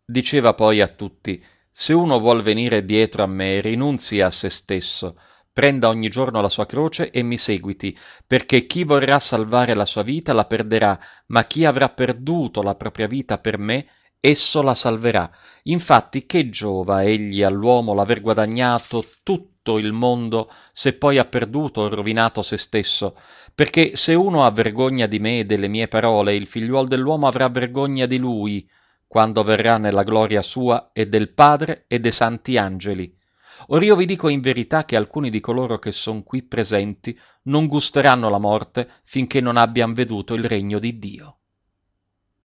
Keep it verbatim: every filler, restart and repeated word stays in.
Diceva poi a tutti: Se uno vuol venire dietro a me, rinunzi a se stesso, prenda ogni giorno la sua croce e mi seguiti, perché chi vorrà salvare la sua vita la perderà, ma chi avrà perduto la propria vita per me, esso la salverà. Infatti, che giova egli all'uomo l'aver guadagnato tutto il mondo se poi ha perduto o rovinato se stesso? Perché se uno ha vergogna di me e delle mie parole, il figliuol dell'uomo avrà vergogna di lui quando verrà nella gloria sua e del Padre e dei santi angeli. Or io vi dico in verità che alcuni di coloro che son qui presenti non gusteranno la morte finché non abbiano veduto il regno di Dio.